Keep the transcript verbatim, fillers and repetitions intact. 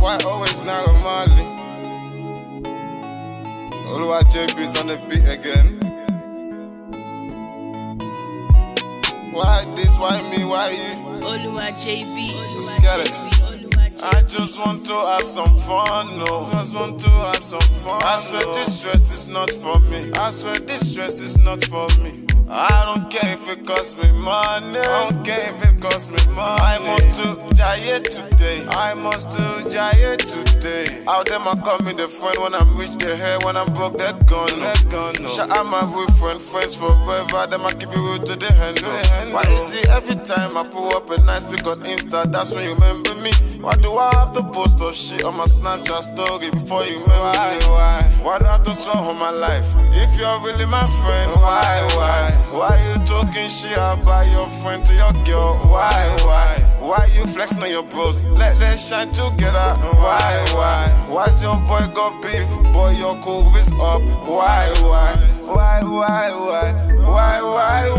Why always Naira Marley? Oluwa J B's on the beat again. Why this, why me, why you? Oluwa J B. Let's get it. I just want to have some fun, no. Just want to have some fun. I swear no. This stress is not for me. I swear this stress is not for me. I don't care if it costs me money. I don't care if it costs me money. I must do Jaye today. I must do Jaye today. Out them I call me the friend. When I'm rich they hair. When I'm broke they're gone. They're gone. No. Shout out my real friend, friends forever. Them I keep it real to the hand. Why you see every time I pull up a nice pic on Insta, that's when you remember me. Why do I have to post up shit on my Snapchat story before you remember why, me? Why? Why do I have to swear on my life? If you're really my friend, why, why? Why you talking shit about your friend to your girl? Why, why? Why you flexing on your bros? Let let's shine together. Why, why? Why's your boy got beef? Boy, your cool is up. Why, why? Why, why, why? Why, why,